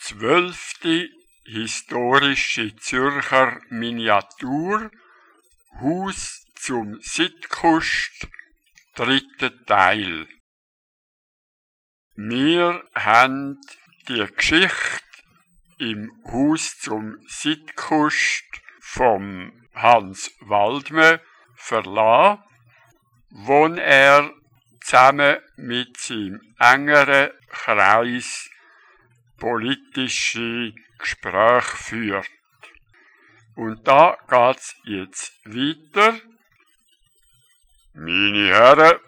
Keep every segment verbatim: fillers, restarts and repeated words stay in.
Zwölfte historische Zürcher Miniatur, Haus zum Sitkust, dritter Teil. Wir haben die Geschichte im Haus zum Sitkust vom Hans Waldme verlassen, wo er zusammen mit seinem engeren Kreis politische Gespräche führt. Und da geht's jetzt weiter. Meine Herren,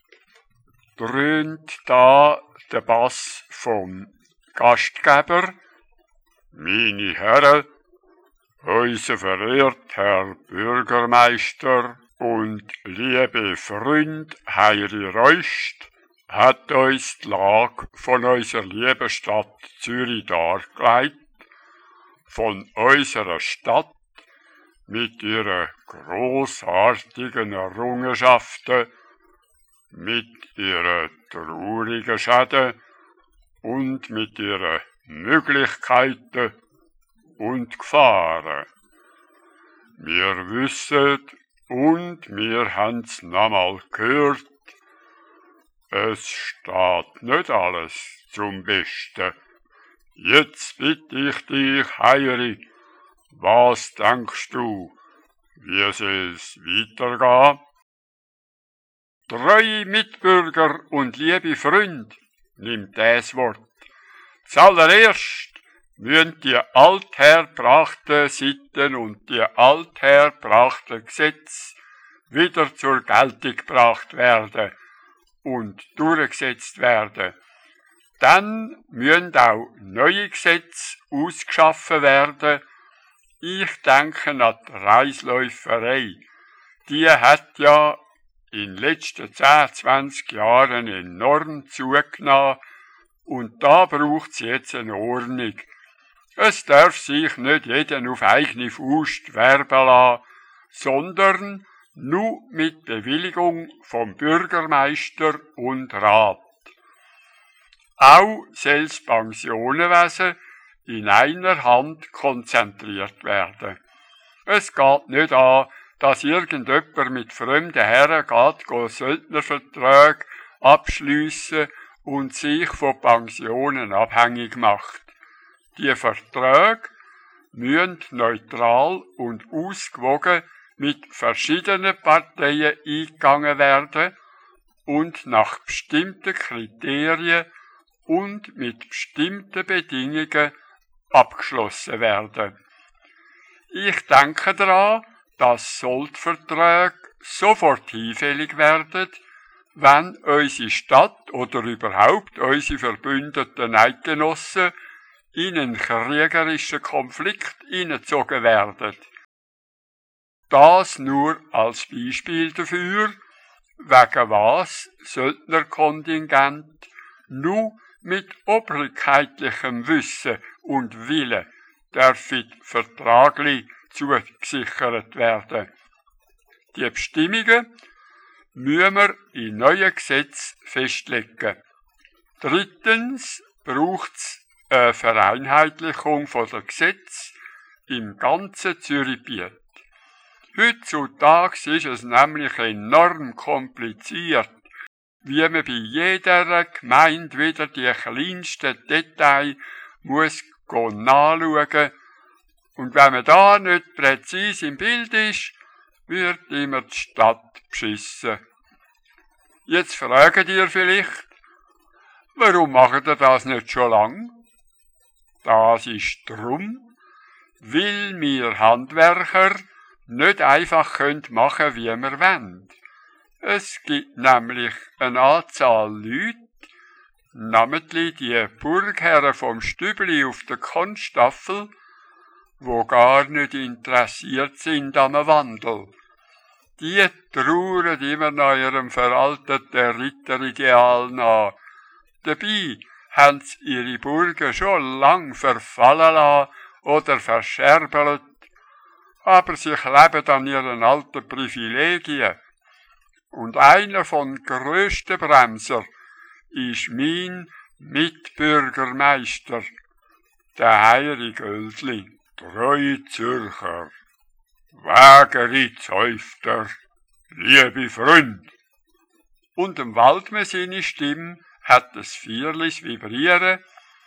dröhnt da der Bass vom Gastgeber. Meine Herren, unser verehrter Herr Bürgermeister und liebe Freund Heiri Reust hat uns die Lage von unserer lieben Stadt Zürich dargelegt, von unserer Stadt mit ihren grossartigen Errungenschaften, mit ihren traurigen Schäden und mit ihren Möglichkeiten und Gefahren. Wir wissen und wir haben's nochmal gehört, es steht nicht alles zum Besten. Jetzt bitte ich dich, Heiri, was denkst du, wie soll es weitergehen? Treue Mitbürger und liebe Freunde, nimmt das Wort. Zuallererst müssen die althergebrachten Sitten und die althergebrachten Gesetze wieder zur Geltung gebracht werden und durchgesetzt werden. Dann müssen auch neue Gesetze ausgeschaffen werden. Ich denke an die Reisläuferei. Die hat ja in den letzten zehn, zwanzig Jahren enorm zugenommen und da braucht es jetzt eine Ordnung. Es darf sich nicht jeder auf eigene Faust werben lassen, sondern nur mit Bewilligung vom Bürgermeister und Rat. Auch soll das Pensionenwesen in einer Hand konzentriert werden. Es geht nicht an, dass irgendjemand mit fremden Herren geht, Söldnerverträge abschliessen und sich von Pensionen abhängig macht. Die Verträge müssen neutral und ausgewogen mit verschiedenen Parteien eingegangen werden und nach bestimmten Kriterien und mit bestimmten Bedingungen abgeschlossen werden. Ich denke daran, dass Soldverträge sofort hinfällig werden, wenn unsere Stadt oder überhaupt unsere verbündeten Eidgenossen in einen kriegerischen Konflikt hineingezogen werden. Das nur als Beispiel dafür, wegen was Söldnerkontingent nur mit obrigkeitlichem Wissen und Willen dürfen vertraglich zugesichert werden. Die Bestimmungen müssen wir in neuen Gesetzen festlegen. Drittens braucht es eine Vereinheitlichung der Gesetze im ganzen Zürichgebiet. Heutzutage ist es nämlich enorm kompliziert, wie man bei jeder Gemeinde wieder die kleinsten Details muss nachschauen. Und wenn man da nicht präzise im Bild ist, wird immer die Stadt beschissen. Jetzt fragt ihr vielleicht, warum macht ihr das nicht schon lang? Das ist drum, weil wir Handwerker nicht einfach können machen, wie wir wollen. Es gibt nämlich eine Anzahl Leute, namentlich die Burgherren vom Stübli auf der Konstaffel, wo gar nicht interessiert sind am Wandel. Die trauern immer nach ihrem veralteten Ritterideal nach. Dabei haben sie ihre Burgen schon lang verfallen lassen oder verscherbelt, aber sie kleben an ihren alten Privilegien. Und einer von den grössten Bremser ist mein Mitbürgermeister. der Heiri Göldli, treue Zürcher, Wägeri Zäufter, liebe Freund. Und im Waldme seine Stimme hat das Vierlis vibrieren.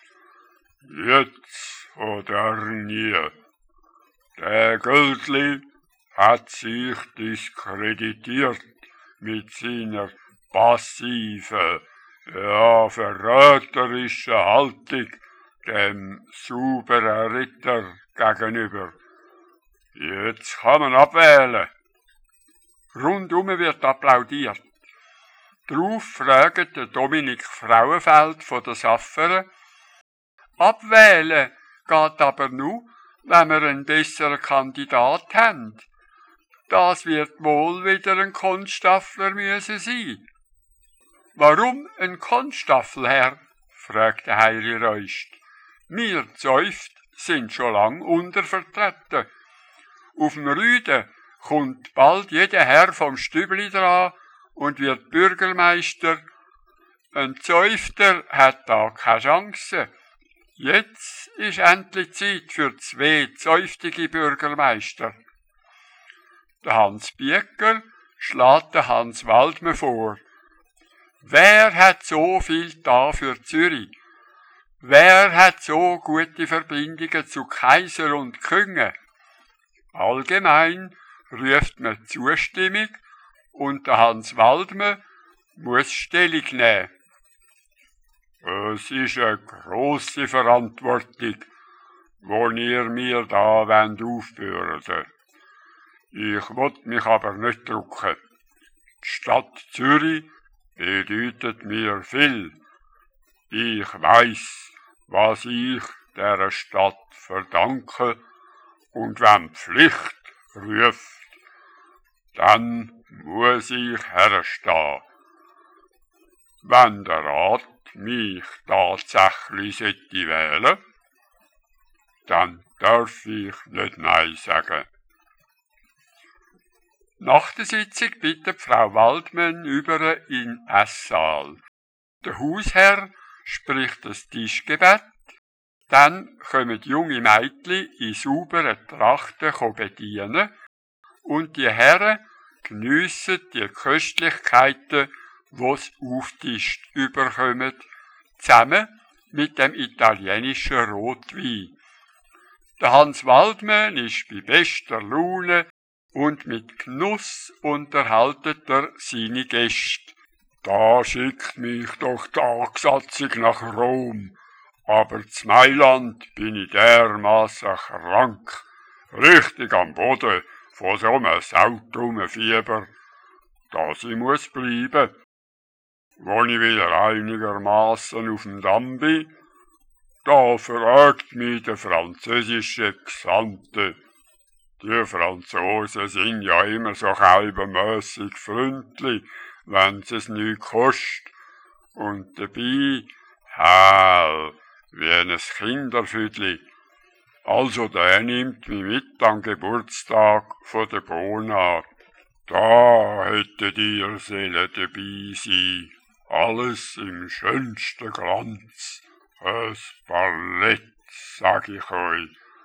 Jetzt oder nie. Der Göldli hat sich diskreditiert mit seiner passiven, ja, verräterischen Haltung dem sauberen Ritter gegenüber. Jetzt kann man abwählen. Rundum wird applaudiert. Darauf fragt der Dominik Frauenfeld von der Saffere, abwählen geht aber nur, wenn wir einen besseren Kandidat haben. Das wird wohl wieder ein Konststaffler müssen sein. Warum ein Konststaffel, Herr? Fragte Heiri Reust. Wir Zäuft sind schon lang untervertreten. Auf dem Rüden kommt bald jeder Herr vom Stübli dran und wird Bürgermeister. Ein Zäufter hat da keine Chance. Jetzt ist endlich Zeit für zwei zäuftige Bürgermeister. Der Hans Biecker schlägt den Hans Waldme vor. Wer hat so viel da für Zürich? Wer hat so gute Verbindungen zu Kaiser und Künge? Allgemein ruft man Zustimmung und der Hans Waldme muss Stellung nehmen. Es ist eine grosse Verantwortung, wo ihr mir da aufbürden. Ich will mich aber nicht drucken. Die Stadt Zürich bedeutet mir viel. Ich weiss, was ich dieser Stadt verdanke, und wenn die Pflicht ruft, dann muss ich herstehen. Wenn der Rat mich tatsächlich sollte wählen, dann darf ich nicht Nein sagen. Nach der Sitzung bittet Frau Waldmann über in den Esssaal. Der Hausherr spricht das Tischgebet, dann kommen junge Mädchen in sauberen Trachten bedienen und die Herren geniessen die Köstlichkeiten, die sie auftischt überkommen, zusammen mit dem italienischen Rotwein. Der Hans Waldmann ist bei bester Laune und mit Genuss unterhaltet er seine Gäste. Da schickt mich doch die Tagsatzung nach Rom, aber zu Mailand bin ich dermaßen krank, richtig am Boden von so einem sautrummen Fieber, dass ich muss bleiben. Wenn ich wieder einigermaßen auf dem Damm bin, da fragt mich der französische Gesandte. Die Franzosen sind ja immer so halbermässig freundlich, wenn es nichts kostet, und dabei hell wie ein Kinderfüdli. Also der nimmt mich mit am Geburtstag von der Bona. Da hättet ihr sollen dabei sein, alles im schönsten Glanz, es Ballett, sag ich euch.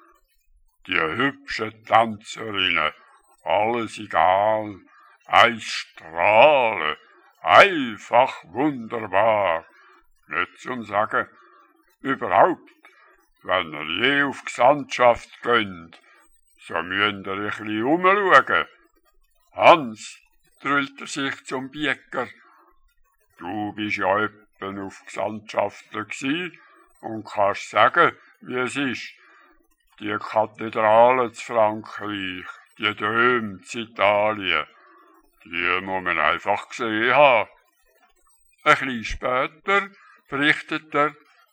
Die hübschen Tänzerinnen, alles egal, ein Strahlen, einfach wunderbar. Nicht zum Sagen, überhaupt, wenn ihr je auf Gesandtschaft geht, so müsst ihr ein bisschen umschauen. Hans, drüllt er sich zum Biecker, du bist ja öppen auf Gesandtschaften gsi und kannst sagen, wie es ist. Die Kathedralen zu Frankreich, die Döme zu Italien, die muss man einfach gesehen haben. Ein bisschen später berichtet er,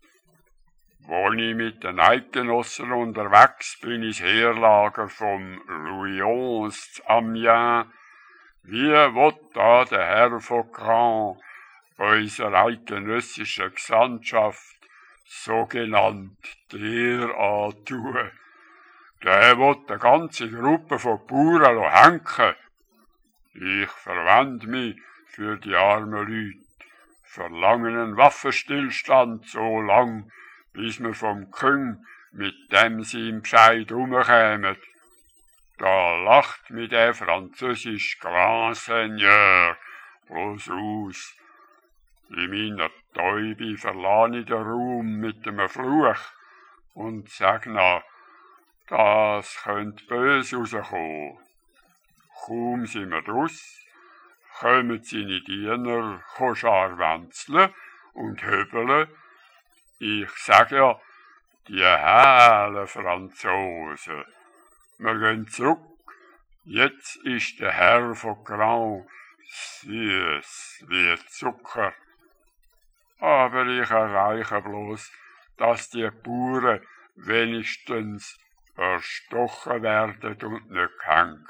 als ich mit den Eidgenossen unterwegs bin ins Heerlager vom Louis der Elfte zu Amiens, wie will da der Herr von Caen unserer eidgenössischen Gesandtschaft sogenannt derart tun. Der will eine ganze Gruppe von Bauern hängen. Ich verwende mich für die armen Leute, verlange einen Waffenstillstand so lang, bis wir vom Küng mit dem sein Bescheid rumkämen. Da lacht mir der französische Grand Seigneur bloß aus. In meiner Täube verlasse ich den Raum mit einem Fluch und sag nach, das könnte böse rauskommen. Kaum sind wir draus, kommen seine Diener scharwenzeln und höbeln. Ich sag ja, die hellen Franzosen. Wir gehen zurück. Jetzt ist der Herr von Grand süß wie Zucker. Aber ich erreiche bloß, dass die Bauern wenigstens erstochen werden und nicht gehängt.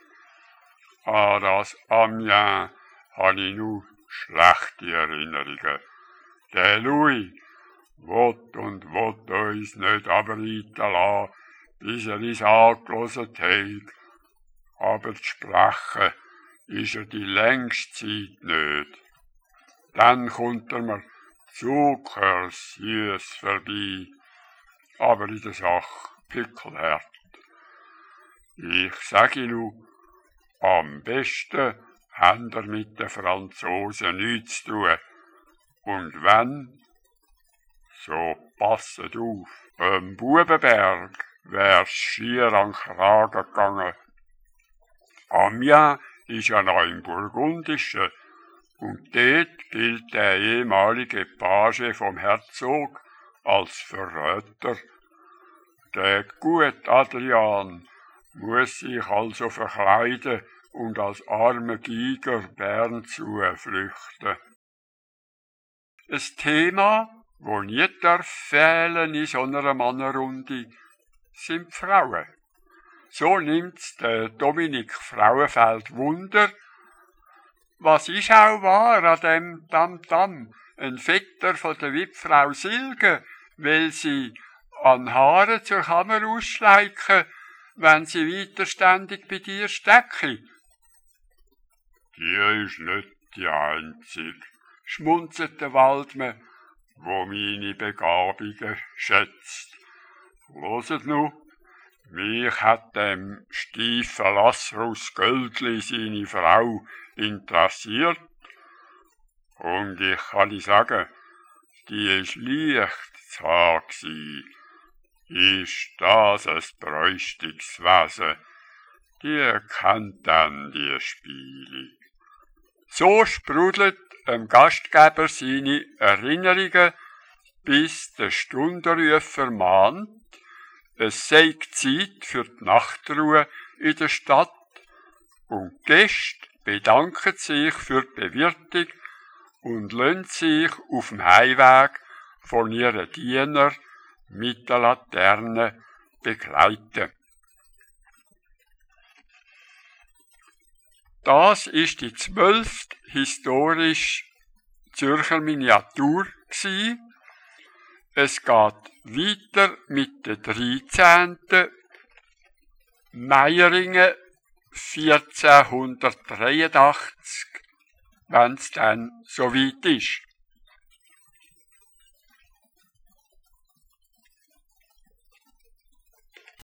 An das Amiens habe ich nur schlechte Erinnerungen. Der Louis will und will uns nicht abreiten lassen, bis er uns angehört hat. Aber zu sprechen ist er die längste Zeit nicht. Dann kommt er mir zuckersüß vorbei, aber in der Sache pickelhart. Ich sage nur, am besten habt ihr mit den Franzosen nichts zu tun. Und wenn, so passet auf, am Bubenberg wär's schier an den Kragen gegangen. Amiens ist ja noch im Burgundischen, und dort gilt der ehemalige Page vom Herzog als Verräter. Der gute Adrian muss sich also verkleiden und als armer Giger Bern zuflüchten. Ein Thema, das nie darf fehlen in so einer Mannenrunde, sind die Frauen. So nimmt's der Dominik Frauenfeld Wunder. Was ist auch wahr an dem Tamtam, ein Vetter von der Witfrau Silge, weil sie an Haare zur Kammer ausschleichen, wenn sie weiterständig bei dir stecken? Die ist nicht die einzige, schmunzelt der Waldmann, wo meine Begabungen schätzt. Loset nu, mich hat dem steifen Lazarus Göldli seine Frau interessiert, und ich kann dir sagen, die ist leicht zu haben gsi. Ist das ein bräustiges Wesen, die kennt dann die Spiele. So sprudelt dem Gastgeber seine Erinnerungen, bis der Stundenrufer mahnt, es sei Zeit für die Nachtruhe in der Stadt, und die Gäste bedanken sich für die Bewirtung und lassen sich auf dem Heimweg von ihren Dienern mit der Laterne begleiten. Das ist die zwölfte historisch Zürcher Miniatur gsi. Es geht weiter mit der dreizehnten Meiringen vierzehnhundertdreiundachtzig, wenn es dann soweit ist.